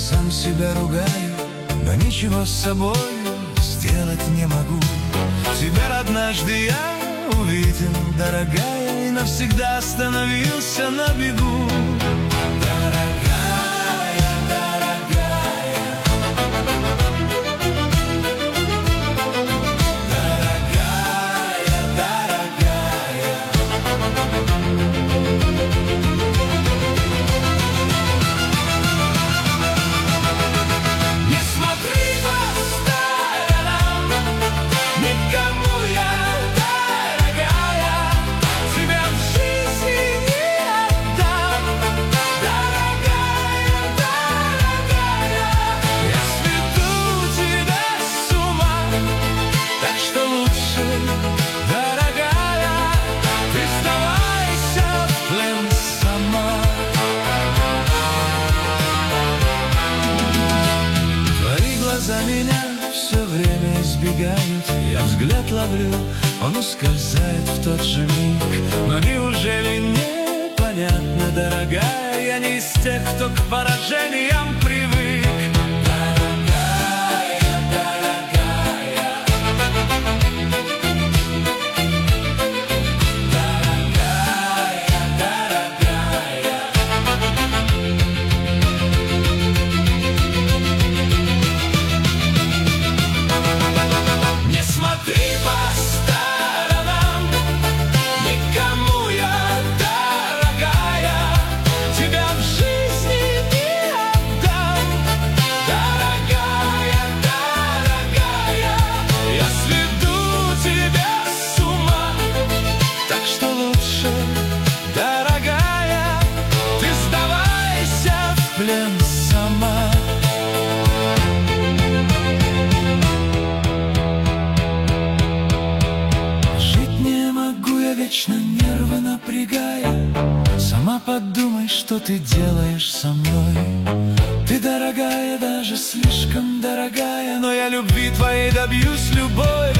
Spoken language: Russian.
сам себя ругаю, но ничего с собой сделать не могу. Тебя однажды я увидел, дорогая, и навсегда остановился на бегу. Дорогая, дорогая, дорогая, дорогая. Не смотри по сторонам, никому я, дорогая, тебя в жизни не отдам. Дорогая, дорогая, я сведу тебя с ума, так что лучше, дорогая, ты сдавайся в плен сама. Твои глаза меня все время избегают, я взгляд ловлю, он ускользает в тот же миг. Но неужели непонятно, дорогая, я не из тех, кто к поражениям привык. Дорогая, дорогая, дорогая, дорогая. Не смотри по сторонам, никому я, дорогая, тебя в жизни не отдам. Дорогая, дорогая, я сведу тебя с ума, так что лучше, дорогая, ты сдавайся в плен сама. Жить не могу я вечно, нервы напрягая. Сама подумай, что ты делаешь со мной. Ты дорогая, даже слишком дорогая, но я любви твоей добьюсь любой.